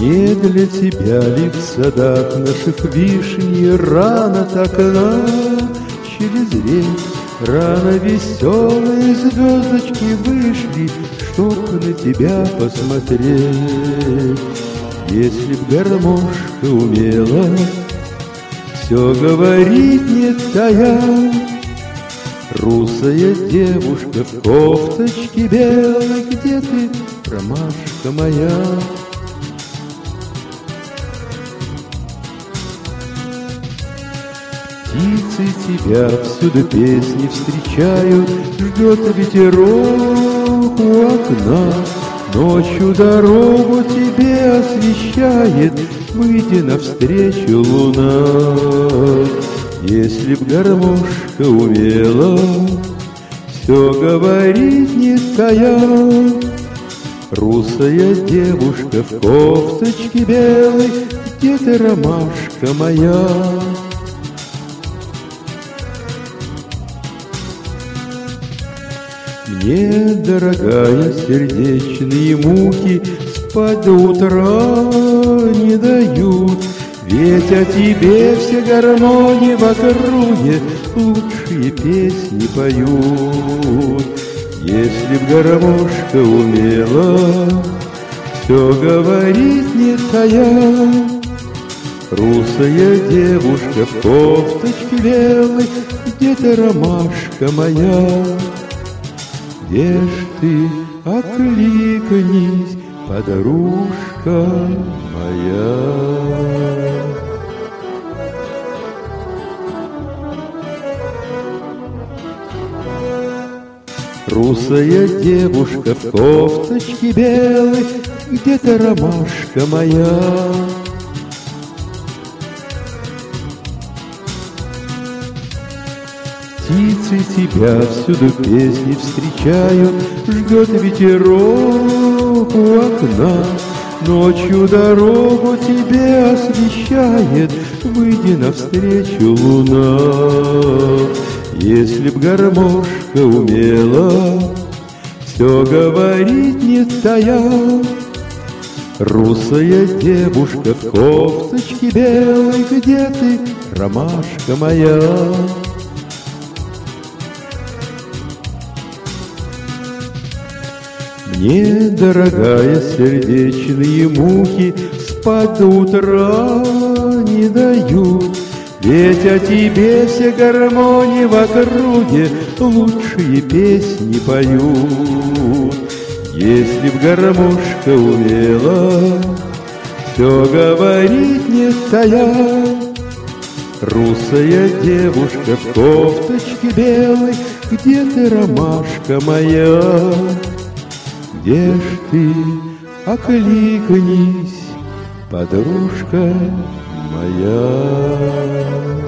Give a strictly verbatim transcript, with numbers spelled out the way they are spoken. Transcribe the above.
Не для тебя ли в садах наших вишни рано так начали зреть? Рано веселые звездочки вышли, чтоб на тебя посмотреть. Если б гармошка умела все говорить не тая, русая девушка в кофточке белой, где ты, ромашка моя? Птицы тебя всюду песни встречают, ждет ветерок у окна. Ночью дорогу тебе освещает, выйди навстречу луна. Если б гармошка умела все говорить не тая, русая девушка в кофточке белой, где ты, ромашка моя? Мне, дорогая, сердечные муки спать до утра не дают, ведь о тебе все гармонии в округе лучшие песни поют. Если б гармошка умела все говорить не тая, русая девушка в кофточке белой, где ты, ромашка моя? Где ж ты, окликнись, подружка моя? Русая девушка в кофточке белой, где ты, ромашка моя? Птицы тебя всюду песни встречают, ждет ветерок у окна. Ночью дорогу тебе освещает, выйди навстречу луна. Если б гармошка умела все говорить не тая, русая девушка в кофточке белой, где ты, ромашка моя? Мне, дорогая, сердечные муки спать до утра не дают, ведь о тебе все гармонии в округе лучшие песни поют. Если б гармошка умела все говорить не тая, русая девушка в кофточке белой, где ты, ромашка моя? Где ж ты, окликнись, подружка моя?